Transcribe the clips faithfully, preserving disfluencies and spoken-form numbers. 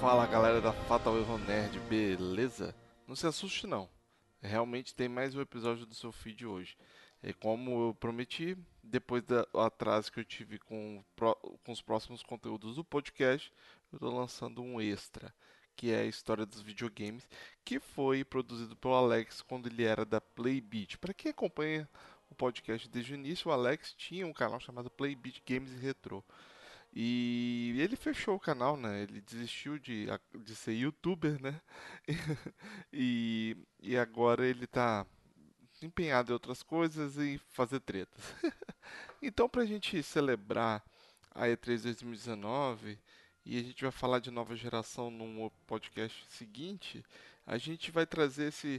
Fala galera da Fatal Erro Nerd, beleza? Não se assuste não, realmente tem mais um episódio do seu feed hoje. E como eu prometi, depois do atraso que eu tive com, com os próximos conteúdos do podcast, eu estou lançando um extra, que é a história dos videogames, que foi produzido pelo Alex quando ele era da Playbeat. Para quem acompanha o podcast desde o início, o Alex tinha um canal chamado Playbeat Games e Retro. E ele fechou o canal, né? Ele desistiu de, de ser youtuber, né? e, e agora ele tá empenhado em outras coisas e fazer tretas. Então, pra gente celebrar a E três dois mil e dezenove, e a gente vai falar de nova geração num podcast seguinte, a gente vai trazer esse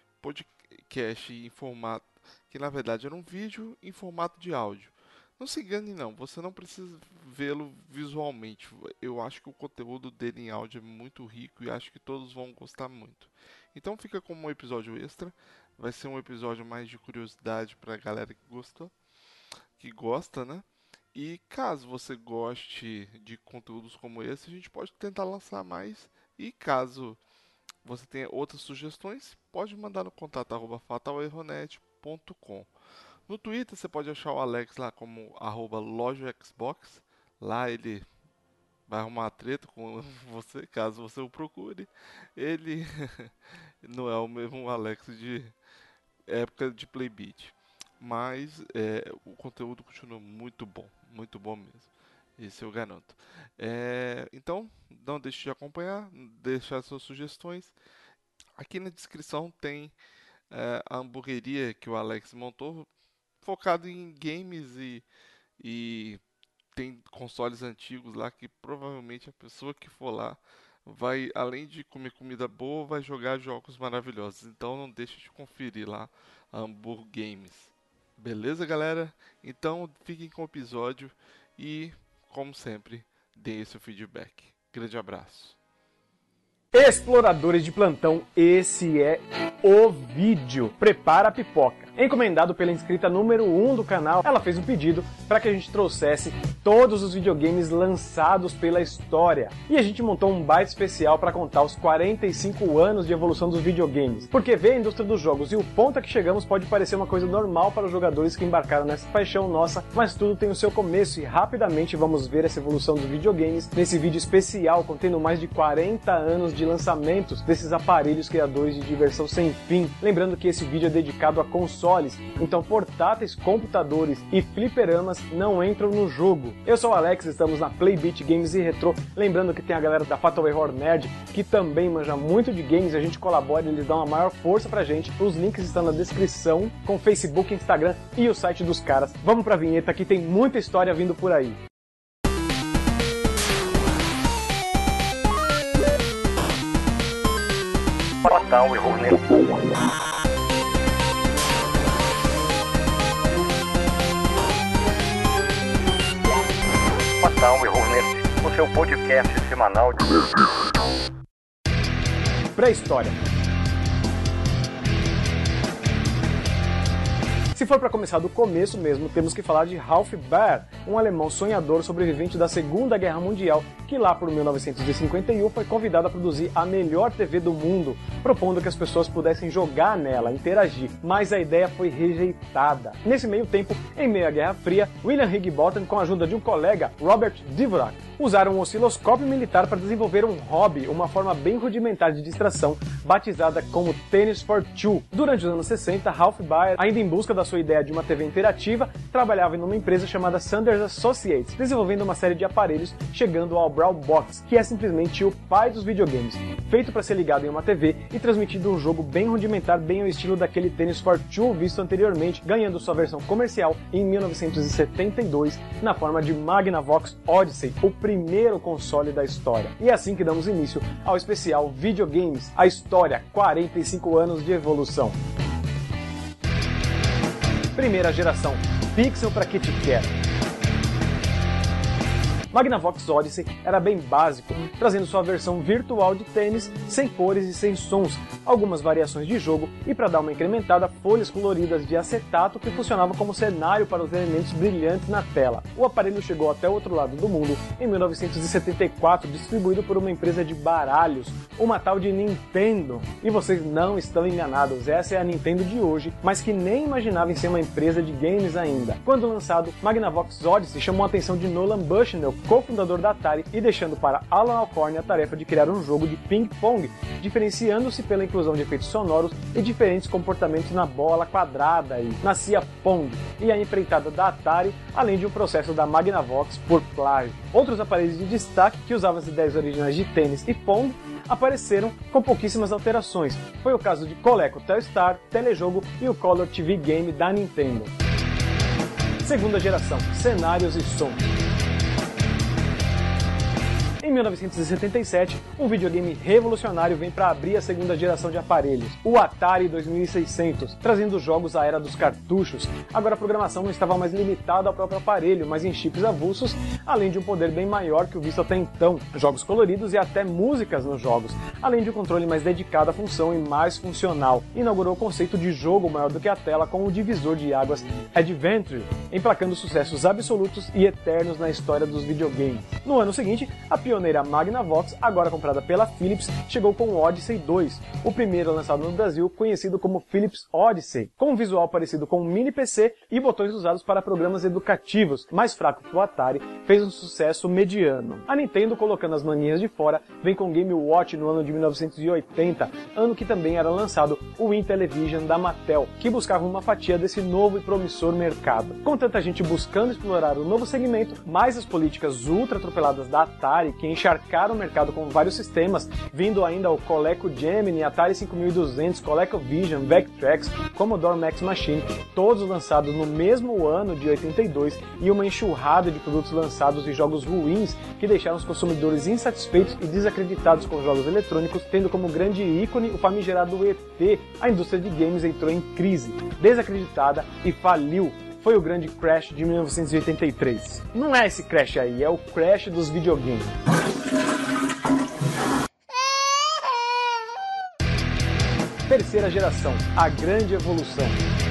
podcast em formato, que na verdade era um vídeo em formato de áudio. Não se engane não, você não precisa vê-lo visualmente. Eu acho que o conteúdo dele em áudio é muito rico e acho que todos vão gostar muito. Então fica como um episódio extra. Vai ser um episódio mais de curiosidade para a galera que gosta, que gosta, né? E caso você goste de conteúdos como esse, a gente pode tentar lançar mais. E caso você tenha outras sugestões, pode mandar no contato arroba fatal erro net ponto com. No Twitter você pode achar o Alex lá como arroba lojoxbox. Lá ele vai arrumar uma treta com você, caso você o procure. Ele não é o mesmo Alex de época de Playbeat. Mas é, o conteúdo continua muito bom, muito bom mesmo. Isso eu garanto. É, então, não deixe de acompanhar, deixar suas sugestões. Aqui na descrição tem é, a hamburgueria que o Alex montou, focado em games e, e tem consoles antigos lá que provavelmente a pessoa que for lá vai, além de comer comida boa, vai jogar jogos maravilhosos. Então não deixe de conferir lá a Hamburg Games. Beleza, galera? Então fiquem com o episódio e, como sempre, deem seu feedback. Grande abraço. Exploradores de plantão, esse é o vídeo. Prepara a pipoca. Encomendado pela inscrita número um do canal, ela fez um pedido para que a gente trouxesse todos os videogames lançados pela história. E a gente montou um baita especial para contar os quarenta e cinco anos de evolução dos videogames. Porque ver a indústria dos jogos e o ponto a que chegamos pode parecer uma coisa normal para os jogadores que embarcaram nessa paixão nossa, mas tudo tem o seu começo e rapidamente vamos ver essa evolução dos videogames nesse vídeo especial contendo mais de quarenta anos de lançamentos desses aparelhos criadores de diversão sem fim. Lembrando que esse vídeo é dedicado a consoles, então portáteis, computadores e fliperamas não entram no jogo. Eu sou o Alex, estamos na Playbeat Games e Retro. Lembrando que tem a galera da Fatal Erro Nerd, que também manja muito de games, a gente colabora e eles dão uma maior força pra gente. Os links estão na descrição, com Facebook, Instagram e o site dos caras. Vamos pra vinheta que tem muita história vindo por aí. Fatal Erro Nerd. Fatal Erro Nerd, o seu podcast semanal de pré-história. Se for para começar do começo mesmo, temos que falar de Ralph Baer, um alemão sonhador sobrevivente da Segunda Guerra Mundial, que lá por mil novecentos e cinquenta e um foi convidado a produzir a melhor T V do mundo, propondo que as pessoas pudessem jogar nela, interagir, mas a ideia foi rejeitada. Nesse meio tempo, em meio à Guerra Fria, William Higginbotham, com a ajuda de um colega, Robert Dvorak, usaram um osciloscópio militar para desenvolver um hobby, uma forma bem rudimentar de distração, batizada como Tennis for Two. Durante os anos sessenta, Ralph Baer, ainda em busca da sua ideia de uma T V interativa, trabalhava em uma empresa chamada Sanders Associates, desenvolvendo uma série de aparelhos, chegando ao Brawl Box, que é simplesmente o pai dos videogames, feito para ser ligado em uma T V e transmitindo um jogo bem rudimentar, bem ao estilo daquele Tennis for Two visto anteriormente, ganhando sua versão comercial em mil novecentos e setenta e dois, na forma de Magnavox Odyssey, o primeiro console da história. E é assim que damos início ao especial Videogames, a história, quarenta e cinco anos de evolução. Primeira geração, pixel pra que te quer. Magnavox Odyssey era bem básico, trazendo sua versão virtual de tênis, sem cores e sem sons, algumas variações de jogo e, para dar uma incrementada, folhas coloridas de acetato que funcionavam como cenário para os elementos brilhantes na tela. O aparelho chegou até o outro lado do mundo em mil novecentos e setenta e quatro, distribuído por uma empresa de baralhos, uma tal de Nintendo. E vocês não estão enganados, essa é a Nintendo de hoje, mas que nem imaginava em ser uma empresa de games ainda. Quando lançado, Magnavox Odyssey chamou a atenção de Nolan Bushnell, cofundador da Atari, e deixando para Alan Alcorn a tarefa de criar um jogo de ping-pong, diferenciando-se pela inclusão de efeitos sonoros e diferentes comportamentos na bola quadrada, e nascia Pong, e a empreitada da Atari, além de um processo da Magnavox por plágio. Outros aparelhos de destaque que usavam as ideias originais de tênis e Pong apareceram com pouquíssimas alterações. Foi o caso de Coleco Telstar, Telejogo e o Color T V Game da Nintendo. Segunda geração, cenários e som. Em mil novecentos e setenta e sete, um videogame revolucionário vem para abrir a segunda geração de aparelhos, o Atari dois mil e seiscentos, trazendo jogos à era dos cartuchos. Agora a programação não estava mais limitada ao próprio aparelho, mas em chips avulsos, além de um poder bem maior que o visto até então, jogos coloridos e até músicas nos jogos, além de um controle mais dedicado à função e mais funcional. Inaugurou o conceito de jogo maior do que a tela com o divisor de águas Adventure, emplacando sucessos absolutos e eternos na história dos videogames. No ano seguinte, a pioneira Magnavox, agora comprada pela Philips, chegou com o Odyssey dois, o primeiro lançado no Brasil, conhecido como Philips Odyssey, com um visual parecido com um mini P C e botões usados para programas educativos. Mais fraco que o Atari, fez um sucesso mediano. A Nintendo, colocando as maninhas de fora, vem com o Game Watch no ano de mil novecentos e oitenta, ano que também era lançado o Intellivision da Mattel, que buscava uma fatia desse novo e promissor mercado. Com tanta gente buscando explorar o novo segmento, mais as políticas ultra atropeladas da Atari, que encharcaram o mercado com vários sistemas, vindo ainda o Coleco Gemini, Atari cinco mil e duzentos, ColecoVision, Vectrex, Commodore Max Machine, todos lançados no mesmo ano de oitenta e dois, e uma enxurrada de produtos lançados e jogos ruins que deixaram os consumidores insatisfeitos e desacreditados com jogos eletrônicos, tendo como grande ícone o famigerado E T. A indústria de games entrou em crise, desacreditada e faliu. Foi o grande crash de mil novecentos e oitenta e três. Não é esse crash aí, é o crash dos videogames. Terceira geração, a grande evolução.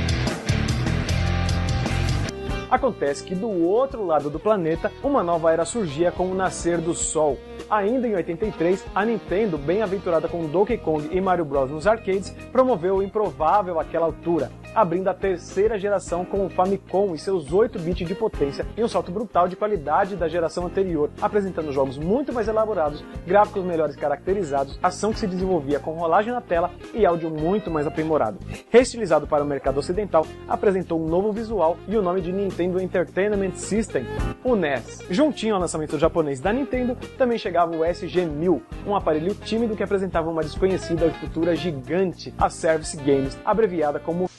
Acontece que do outro lado do planeta, uma nova era surgia com o nascer do Sol. Ainda em oitenta e três, a Nintendo, bem aventurada com Donkey Kong e Mario Bros nos arcades, promoveu o improvável àquela altura, abrindo a terceira geração com o Famicom e seus oito bits de potência e um salto brutal de qualidade da geração anterior, apresentando jogos muito mais elaborados, gráficos melhores caracterizados, ação que se desenvolvia com rolagem na tela e áudio muito mais aprimorado. Reestilizado para o mercado ocidental, apresentou um novo visual e o nome de Nintendo Entertainment System, o N E S. Juntinho ao lançamento japonês da Nintendo, também chegava o S G mil, um aparelho tímido que apresentava uma desconhecida e futura gigante, a Service Games, abreviada como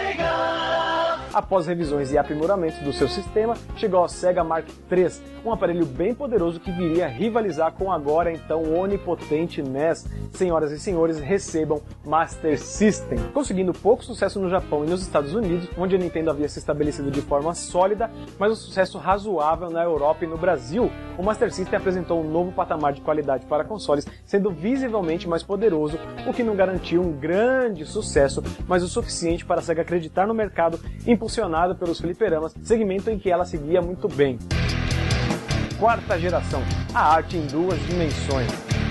Após revisões e aprimoramentos do seu sistema, chegou ao Sega Mark três, um aparelho bem poderoso que viria rivalizar com o agora então onipotente N E S. Senhoras e senhores, recebam Master System. Conseguindo pouco sucesso no Japão e nos Estados Unidos, onde a Nintendo havia se estabelecido de forma sólida, mas um sucesso razoável na Europa e no Brasil, o Master System apresentou um novo patamar de qualidade para consoles, sendo visivelmente mais poderoso, o que não garantiu um grande sucesso, mas o suficiente para a Sega acreditar no mercado, impulsionado pelos fliperamas, segmento em que ela seguia muito bem. Quarta geração, a arte em duas dimensões.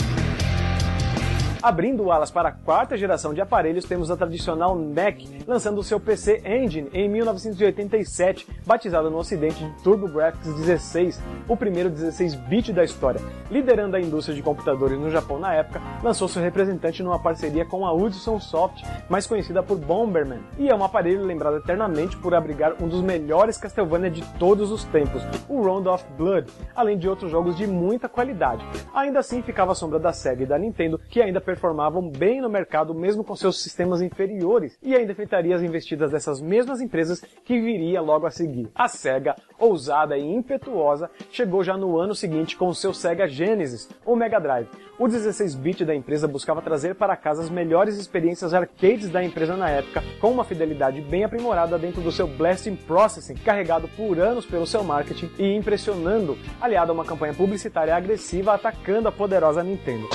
Abrindo alas para a quarta geração de aparelhos, temos a tradicional N E C, lançando o seu P C Engine em mil novecentos e oitenta e sete, batizado no ocidente de TurboGrafx dezesseis, o primeiro dezesseis bit da história. Liderando a indústria de computadores no Japão na época, lançou seu representante numa parceria com a Hudson Soft, mais conhecida por Bomberman, e é um aparelho lembrado eternamente por abrigar um dos melhores Castlevania de todos os tempos, o Round of Blood, além de outros jogos de muita qualidade. Ainda assim, ficava à sombra da Sega e da Nintendo, que ainda performavam bem no mercado mesmo com seus sistemas inferiores, e ainda enfrentaria as investidas dessas mesmas empresas que viria logo a seguir. A Sega, ousada e impetuosa, chegou já no ano seguinte com o seu Sega Genesis, ou Mega Drive. O dezesseis bit da empresa buscava trazer para casa as melhores experiências arcades da empresa na época, com uma fidelidade bem aprimorada dentro do seu Blasting Processing, carregado por anos pelo seu marketing e impressionando, aliado a uma campanha publicitária agressiva atacando a poderosa Nintendo.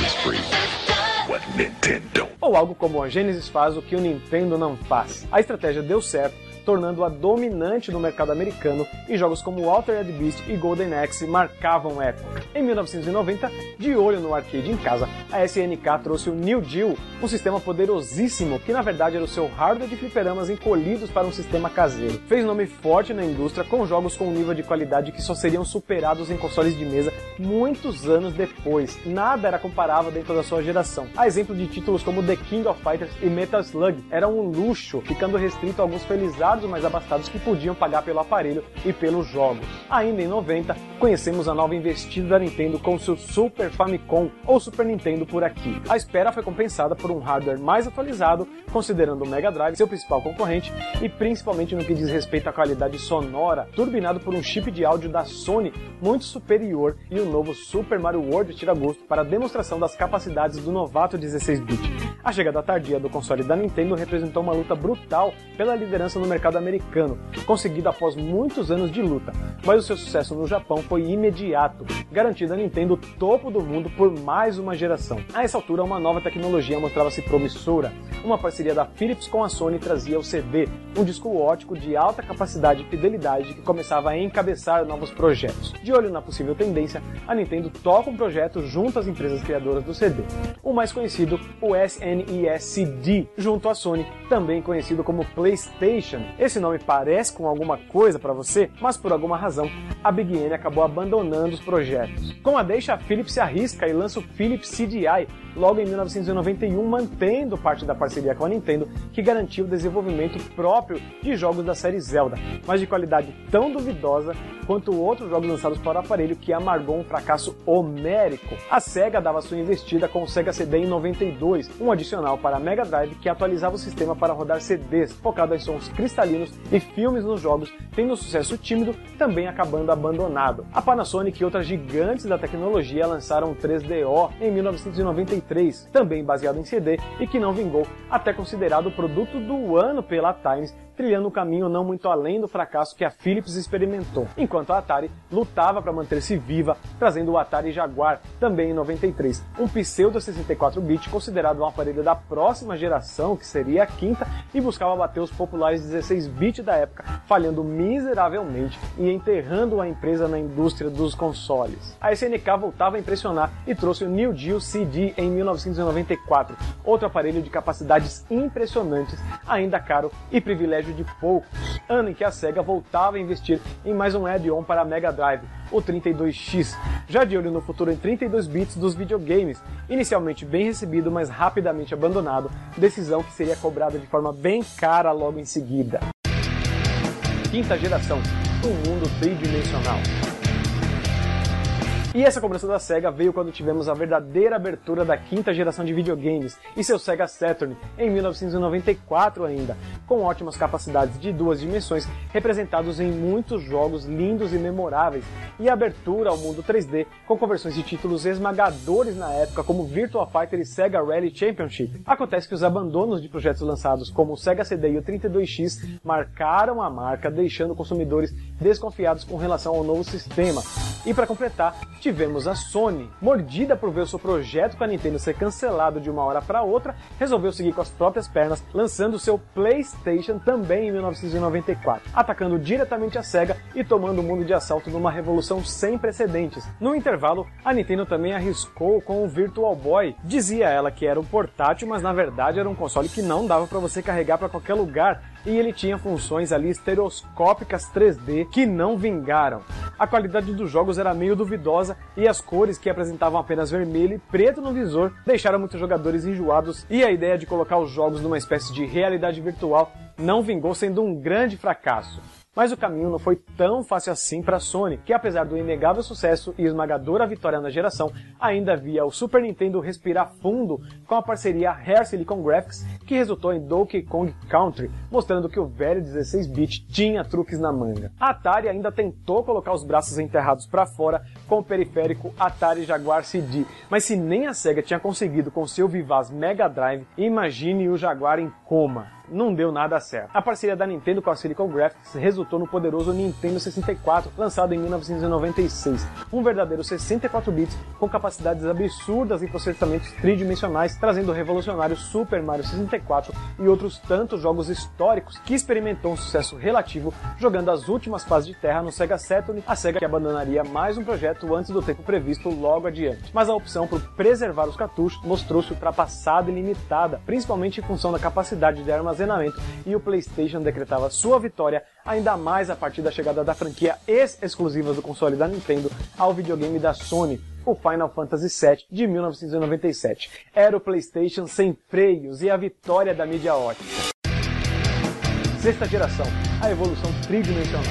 Ou algo como a Genesis faz o que o Nintendo não faz. A estratégia deu certo, tornando-a dominante no mercado americano, e jogos como Altered Beast e Golden Axe marcavam época. Em mil novecentos e noventa, de olho no arcade em casa, a S N K trouxe o Neo Geo, um sistema poderosíssimo que na verdade era o seu hardware de fliperamas encolhidos para um sistema caseiro. Fez nome forte na indústria com jogos com um nível de qualidade que só seriam superados em consoles de mesa muitos anos depois. Nada era comparável dentro da sua geração. A exemplo de títulos como The King of Fighters e Metal Slug, era um luxo, ficando restrito a alguns felizados mais abastados que podiam pagar pelo aparelho e pelos jogos. Ainda em noventa, conhecemos a nova investida da Nintendo com seu Super Famicom, ou Super Nintendo por aqui. A espera foi compensada por um hardware mais atualizado, considerando o Mega Drive seu principal concorrente, e principalmente no que diz respeito à qualidade sonora, turbinado por um chip de áudio da Sony muito superior, e o novo Super Mario World tira gosto para a demonstração das capacidades do novato dezesseis bit. A chegada tardia do console da Nintendo representou uma luta brutal pela liderança no mercado americano, conseguida após muitos anos de luta, mas o seu sucesso no Japão foi imediato, garantindo a Nintendo o topo do mundo por mais uma geração. A essa altura, uma nova tecnologia mostrava-se promissora. Uma parceria da Philips com a Sony trazia o C D, um disco óptico de alta capacidade e fidelidade que começava a encabeçar novos projetos. De olho na possível tendência, a Nintendo toca um projeto junto às empresas criadoras do C D. O mais conhecido, o S N E S C D, junto à Sony, também conhecido como PlayStation. Esse nome parece com alguma coisa para você, mas por alguma razão, a Big N acabou abandonando os projetos. Com a deixa, a Philips se arrisca e lança o Philips C D I, logo em mil novecentos e noventa e um, mantendo parte da parceria com a Nintendo, que garantiu o desenvolvimento próprio de jogos da série Zelda, mas de qualidade tão duvidosa quanto outros jogos lançados para o aparelho, que amargou um fracasso homérico. A Sega dava sua investida com o Sega C D em noventa e dois, um adicional para a Mega Drive que atualizava o sistema para rodar C Ds, focado em sons cristalinos e filmes nos jogos, tendo um sucesso tímido, também acabando abandonado. A Panasonic e outras gigantes da tecnologia lançaram o três D O em mil novecentos e noventa e três, também baseado em C D, e que não vingou, até considerado o produto do ano pela Times, trilhando um caminho não muito além do fracasso que a Philips experimentou, enquanto a Atari lutava para manter-se viva, trazendo o Atari Jaguar, também em noventa e três, um pseudo sessenta e quatro bit considerado um aparelho da próxima geração, que seria a quinta, e buscava bater os populares dezesseis bit da época, falhando miseravelmente e enterrando a empresa na indústria dos consoles. A S N K voltava a impressionar e trouxe o Neo Geo C D em mil novecentos e noventa e quatro, outro aparelho de capacidades impressionantes, ainda caro e privilégio de poucos, ano em que a Sega voltava a investir em mais um add-on para a Mega Drive, o trinta e dois X, já de olho no futuro em trinta e dois bits dos videogames, inicialmente bem recebido, mas rapidamente abandonado, decisão que seria cobrada de forma bem cara logo em seguida. Quinta geração, um mundo tridimensional. E essa cobrança da Sega veio quando tivemos a verdadeira abertura da quinta geração de videogames e seu Sega Saturn, em mil novecentos e noventa e quatro ainda, com ótimas capacidades de duas dimensões, representados em muitos jogos lindos e memoráveis, e a abertura ao mundo três D, com conversões de títulos esmagadores na época, como Virtua Fighter e Sega Rally Championship. Acontece que os abandonos de projetos lançados como o Sega C D e o trinta e dois X marcaram a marca, deixando consumidores desconfiados com relação ao novo sistema. E para completar, tivemos a Sony, mordida por ver o seu projeto com a Nintendo ser cancelado de uma hora para outra, resolveu seguir com as próprias pernas, lançando seu PlayStation também em mil novecentos e noventa e quatro, atacando diretamente a Sega e tomando o mundo de assalto numa revolução sem precedentes. No intervalo, a Nintendo também arriscou com o Virtual Boy. Dizia ela que era um portátil, mas na verdade era um console que não dava para você carregar para qualquer lugar, e ele tinha funções ali estereoscópicas três D que não vingaram. A qualidade dos jogos era meio duvidosa e as cores, que apresentavam apenas vermelho e preto no visor, deixaram muitos jogadores enjoados, e a ideia de colocar os jogos numa espécie de realidade virtual não vingou, sendo um grande fracasso. Mas o caminho não foi tão fácil assim para a Sony, que apesar do inegável sucesso e esmagadora vitória na geração, ainda via o Super Nintendo respirar fundo com a parceria Rare Silicon Graphics, que resultou em Donkey Kong Country, mostrando que o velho dezesseis bit tinha truques na manga. A Atari ainda tentou colocar os braços enterrados para fora com o periférico Atari Jaguar C D, mas se nem a Sega tinha conseguido com seu vivaz Mega Drive, imagine o Jaguar em coma. Não deu nada certo. A parceria da Nintendo com a Silicon Graphics resultou no poderoso Nintendo sessenta e quatro, lançado em mil novecentos e noventa e seis, um verdadeiro sessenta e quatro bits com capacidades absurdas e processamentos tridimensionais, trazendo o revolucionário Super Mario sessenta e quatro e outros tantos jogos históricos, que experimentou um sucesso relativo jogando as últimas fases de terra no Sega Saturn, a Sega que abandonaria mais um projeto antes do tempo previsto logo adiante. Mas a opção por preservar os cartuchos mostrou-se ultrapassada e limitada, principalmente em função da capacidade de armazenamento, e o PlayStation decretava sua vitória ainda mais a partir da chegada da franquia ex-exclusiva do console da Nintendo ao videogame da Sony, o Final Fantasy sete de mil novecentos e noventa e sete. Era o PlayStation sem freios e a vitória da mídia ótica. Sexta geração, a evolução tridimensional.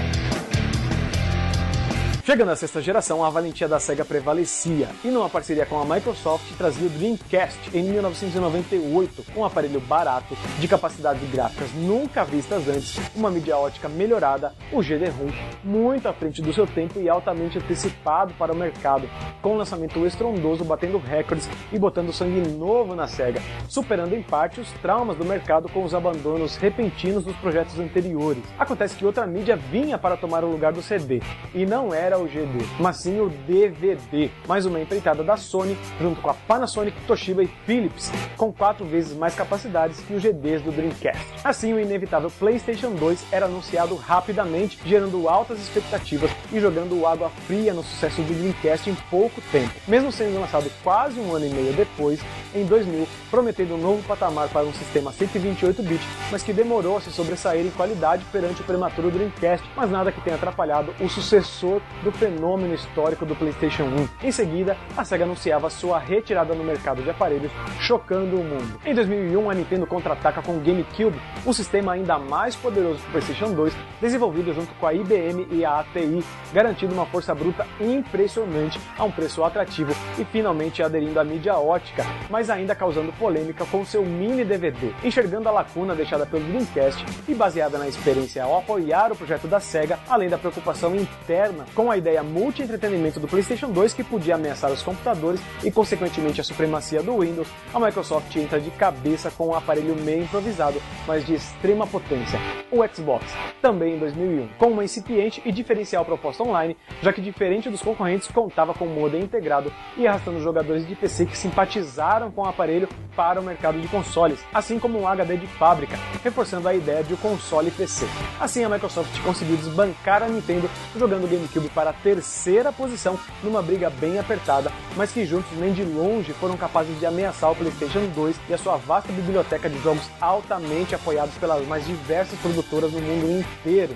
Chegando à sexta geração, a valentia da Sega prevalecia, e numa parceria com a Microsoft trazia o Dreamcast em mil novecentos e noventa e oito, um aparelho barato, de capacidades gráficas nunca vistas antes, uma mídia ótica melhorada, o G D-ROM, muito à frente do seu tempo e altamente antecipado para o mercado, com um lançamento estrondoso batendo recordes e botando sangue novo na Sega, superando em parte os traumas do mercado com os abandonos repentinos dos projetos anteriores. Acontece que outra mídia vinha para tomar o lugar do C D, e não era o G D, mas sim o D V D, mais uma empreitada da Sony, junto com a Panasonic, Toshiba e Philips, com quatro vezes mais capacidades que os G Ds do Dreamcast. Assim, o inevitável PlayStation dois era anunciado rapidamente, gerando altas expectativas e jogando água fria no sucesso do Dreamcast em pouco tempo. Mesmo sendo lançado quase um ano e meio depois, em dois mil, prometendo um novo patamar para um sistema cento e vinte e oito bit, mas que demorou a se sobressair em qualidade perante o prematuro Dreamcast, mas nada que tenha atrapalhado o sucessor do fenômeno histórico do PlayStation um. Em seguida, a Sega anunciava sua retirada no mercado de aparelhos, chocando o mundo. Em dois mil e um, a Nintendo contra-ataca com o GameCube, um sistema ainda mais poderoso que o PlayStation dois, desenvolvido junto com a I B M e a A T I, garantindo uma força bruta impressionante a um preço atrativo e finalmente aderindo à mídia ótica, mas ainda causando polêmica com seu mini D V D. Enxergando a lacuna deixada pelo Dreamcast e baseada na experiência ao apoiar o projeto da Sega, além da preocupação interna com a ideia multi-entretenimento do PlayStation dois que podia ameaçar os computadores e consequentemente a supremacia do Windows, a Microsoft entra de cabeça com um aparelho meio improvisado, mas de extrema potência, o Xbox, também em dois mil e um, com uma incipiente e diferencial proposta online, já que diferente dos concorrentes contava com modem integrado e arrastando jogadores de P C que simpatizaram com o aparelho para o mercado de consoles, assim como um H D de fábrica, reforçando a ideia de um console P C. Assim, a Microsoft conseguiu desbancar a Nintendo, jogando o GameCube para a terceira posição numa briga bem apertada, mas que juntos nem de longe foram capazes de ameaçar o PlayStation dois e a sua vasta biblioteca de jogos altamente apoiados pelas mais diversas produtoras no mundo inteiro.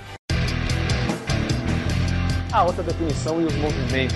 A alta definição e os movimentos.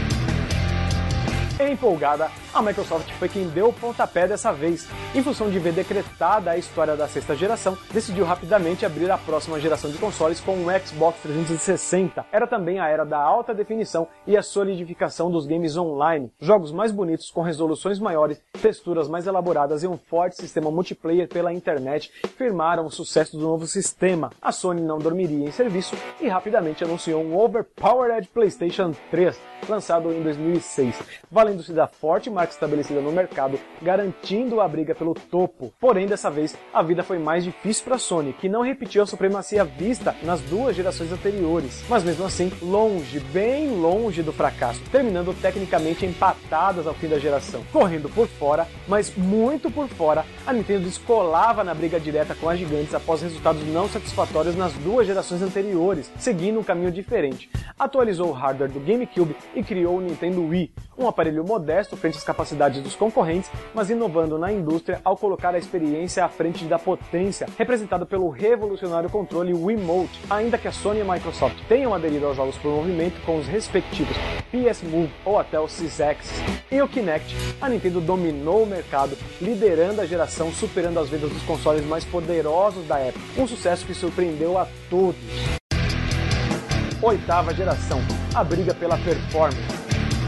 Empolgada, a Microsoft foi quem deu o pontapé dessa vez. Em função de ver decretada a história da sexta geração, decidiu rapidamente abrir a próxima geração de consoles com o Xbox trezentos e sessenta. Era também a era da alta definição e a solidificação dos games online. Jogos mais bonitos, com resoluções maiores, texturas mais elaboradas e um forte sistema multiplayer pela internet firmaram o sucesso do novo sistema. A Sony não dormiria em serviço e rapidamente anunciou um overpowered PlayStation três, lançado em dois mil e seis, valendo-se da forte marca estabelecida no mercado, garantindo a briga pelo topo. Porém, dessa vez, a vida foi mais difícil para a Sony, que não repetiu a supremacia vista nas duas gerações anteriores, mas mesmo assim, longe, bem longe do fracasso, terminando tecnicamente empatadas ao fim da geração. Correndo por fora, mas muito por fora, a Nintendo descolava na briga direta com as gigantes após resultados não satisfatórios nas duas gerações anteriores, seguindo um caminho diferente. Atualizou o hardware do GameCube e criou o Nintendo Wii, um aparelho modesto frente às capacidades dos concorrentes, mas inovando na indústria ao colocar a experiência à frente da potência, representado pelo revolucionário controle Wiimote. Ainda que a Sony e a Microsoft tenham aderido aos jogos por movimento com os respectivos P S Move ou até o Sysaxis e o Kinect, a Nintendo dominou o mercado, liderando a geração, superando as vendas dos consoles mais poderosos da época, um sucesso que surpreendeu a todos. oitava geração, a briga pela performance.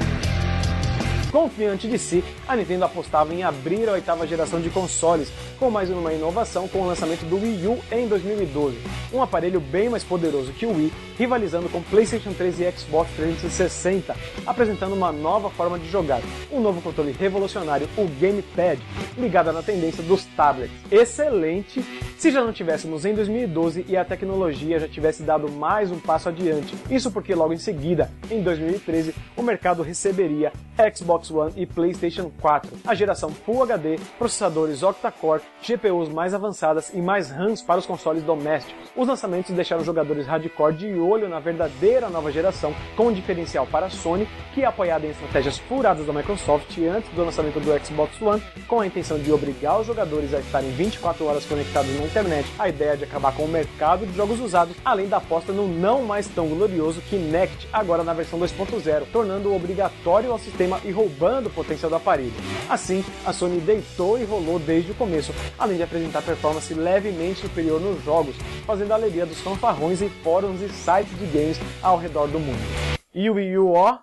Confiante de si, a Nintendo apostava em abrir a oitava geração de consoles, com mais uma inovação com o lançamento do Wii U em dois mil e doze, um aparelho bem mais poderoso que o Wii, rivalizando com PlayStation três e Xbox trezentos e sessenta, apresentando uma nova forma de jogar, um novo controle revolucionário, o Gamepad, ligado na tendência dos tablets. Excelente se já não tivéssemos em dois mil e doze e a tecnologia já tivesse dado mais um passo adiante, isso porque logo em seguida, em dois mil e treze, o mercado receberia Xbox One e PlayStation quatro, a geração Full H D, processadores octa-core, G P Us mais avançadas e mais RAMs para os consoles domésticos. Os lançamentos deixaram jogadores hardcore de olho na verdadeira nova geração, com um diferencial para a Sony, que é apoiada em estratégias furadas da Microsoft antes do lançamento do Xbox One, com a intenção de obrigar os jogadores a estarem vinte e quatro horas conectados na internet, a ideia de acabar com o mercado de jogos usados, além da aposta no não mais tão glorioso Kinect, agora na versão dois ponto zero, tornando-o obrigatório ao sistema e roubando o potencial do aparelho. Assim, a Sony deitou e rolou desde o começo, além de apresentar performance levemente superior nos jogos, fazendo a alegria dos fanfarrões em fóruns e sites de games ao redor do mundo. E o Wii U, ó...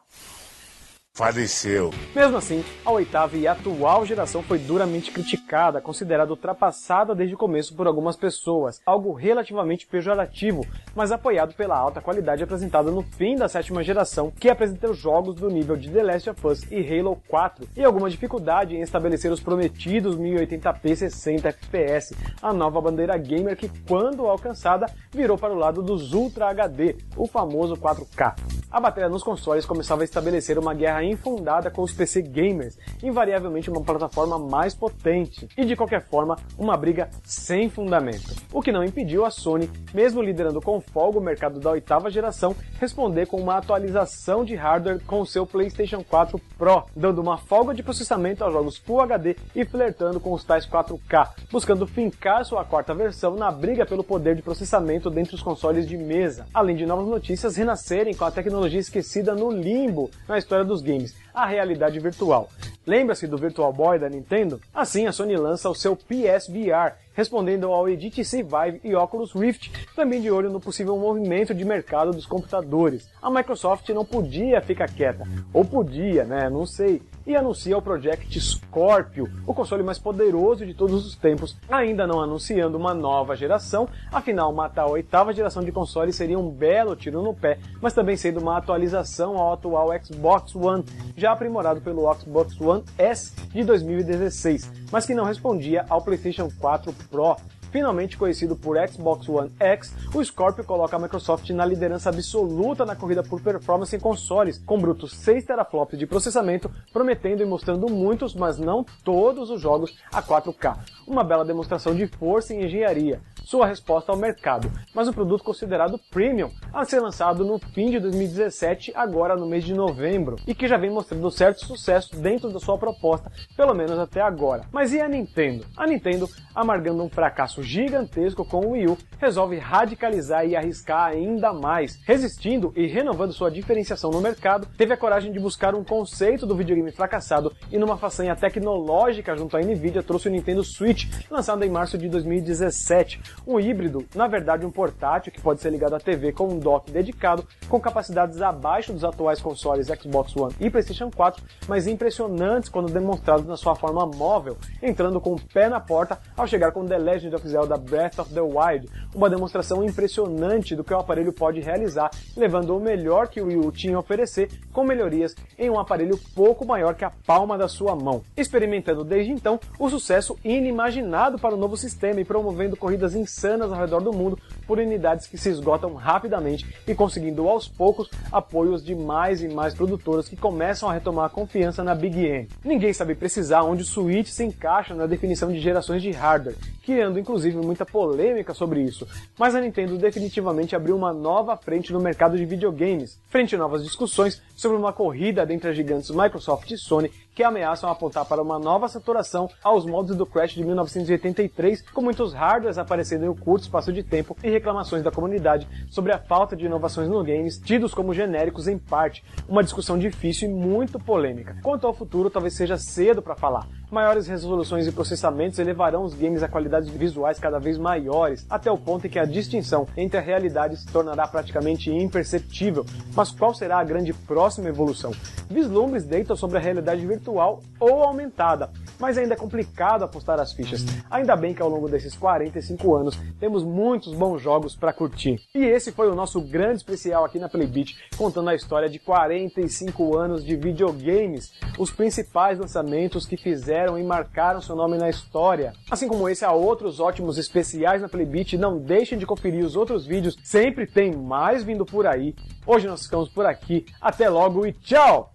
faleceu. Mesmo assim, a oitava e atual geração foi duramente criticada, considerada ultrapassada desde o começo por algumas pessoas, algo relativamente pejorativo, mas apoiado pela alta qualidade apresentada no fim da sétima geração, que apresentou jogos do nível de The Last of Us e Halo quatro, e alguma dificuldade em estabelecer os prometidos mil e oitenta p sessenta F P S, a nova bandeira gamer que, quando alcançada, virou para o lado dos Ultra H D, o famoso quatro K. A batalha nos consoles começava a estabelecer uma guerra infundada com os P C gamers, invariavelmente uma plataforma mais potente, e de qualquer forma, uma briga sem fundamento. O que não impediu a Sony, mesmo liderando com folga o mercado da oitava geração, responder com uma atualização de hardware com o seu PlayStation quatro Pro, dando uma folga de processamento aos jogos Full H D e flertando com os tais quatro K, buscando fincar sua quarta versão na briga pelo poder de processamento dentre os consoles de mesa, além de novas notícias renascerem com a tecnologia esquecida no limbo na história dos games, a realidade virtual. Lembra-se do Virtual Boy da Nintendo? Assim, a Sony lança o seu P S V R, respondendo ao H T C Vive e Oculus Rift, também de olho no possível movimento de mercado dos computadores. A Microsoft não podia ficar quieta, ou podia, né, não sei, e anuncia o Project Scorpio, o console mais poderoso de todos os tempos, ainda não anunciando uma nova geração, afinal matar a oitava geração de consoles seria um belo tiro no pé, mas também sendo uma atualização ao atual Xbox One, já aprimorado pelo Xbox One S de dois mil e dezesseis, mas que não respondia ao PlayStation quatro Pro. Finalmente conhecido por Xbox One X, o Scorpio coloca a Microsoft na liderança absoluta na corrida por performance em consoles, com brutos seis teraflops de processamento, prometendo e mostrando muitos, mas não todos os jogos a quatro K. Uma bela demonstração de força e engenharia, sua resposta ao mercado, mas um produto considerado premium, a ser lançado no fim de dois mil e dezessete, agora no mês de novembro, e que já vem mostrando certo sucesso dentro da sua proposta, pelo menos até agora. Mas e a Nintendo? A Nintendo, amargando um fracasso gigantesco com o Wii U, resolve radicalizar e arriscar ainda mais. Resistindo e renovando sua diferenciação no mercado, teve a coragem de buscar um conceito do videogame fracassado e numa façanha tecnológica junto à Nvidia trouxe o Nintendo Switch, lançado em março de dois mil e dezessete. Um híbrido, na verdade um portátil que pode ser ligado à T V com um dock dedicado, com capacidades abaixo dos atuais consoles Xbox One e PlayStation quatro, mas impressionantes quando demonstrados na sua forma móvel, entrando com o pé na porta ao chegar com The Legend of Zelda Breath of the Wild, uma demonstração impressionante do que o aparelho pode realizar, levando o melhor que o Wii U tinha a oferecer, com melhorias em um aparelho pouco maior que a palma da sua mão, experimentando desde então o sucesso inimaginado para o novo sistema e promovendo corridas insanas ao redor do mundo por unidades que se esgotam rapidamente e conseguindo aos poucos apoios de mais e mais produtoras que começam a retomar a confiança na Big N. Ninguém sabe precisar onde o Switch se encaixa na definição de gerações de hardware, criando inclusive muita polêmica sobre isso, mas a Nintendo definitivamente abriu uma nova frente no mercado de videogames, frente a novas discussões sobre uma corrida dentre as gigantes Microsoft e Sony que ameaçam apontar para uma nova saturação aos moldes do Crash de mil novecentos e oitenta e três, com muitos hardwares aparecendo em um curto espaço de tempo e reclamações da comunidade sobre a falta de inovações nos games, tidos como genéricos em parte, uma discussão difícil e muito polêmica. Quanto ao futuro, talvez seja cedo para falar. Maiores resoluções e processamentos elevarão os games a qualidades visuais cada vez maiores, até o ponto em que a distinção entre a realidade se tornará praticamente imperceptível. Mas qual será a grande próxima evolução? Vislumbres deitam sobre a realidade virtual ou aumentada, mas ainda é complicado apostar as fichas. Ainda bem que ao longo desses quarenta e cinco anos temos muitos bons jogos para curtir. E esse foi o nosso grande especial aqui na Playbit, contando a história de quarenta e cinco anos de videogames, os principais lançamentos que fizeram e marcaram seu nome na história. Assim como esse, há outros ótimos especiais na Playbit, não deixem de conferir os outros vídeos, sempre tem mais vindo por aí. Hoje nós ficamos por aqui, até logo e tchau!